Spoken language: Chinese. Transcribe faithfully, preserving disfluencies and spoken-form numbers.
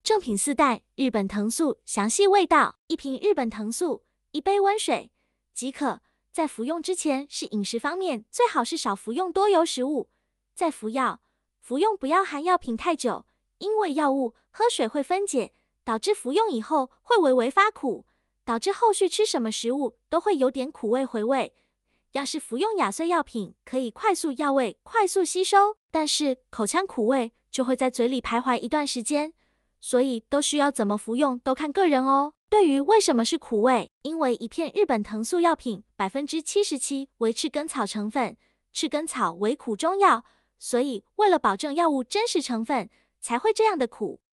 正品四代日本藤素详细味道：一瓶日本藤素，一杯温水即可。在服用之前是饮食方面，最好是少服用多油食物。在服药，服用不要含药品太久，因为药物喝水会分解，导致服用以后会微微发苦，导致后续吃什么食物都会有点苦味回味。要是服用亚碘药品，可以快速药味快速吸收，但是口腔苦味就会在嘴里徘徊一段时间，所以都需要怎么服用都看个人哦。对于为什么是苦味，因为一片日本藤素药品 百分之七十七 为赤根草成分，赤根草为苦中药，所以为了保证药物真实成分，才会这样的苦。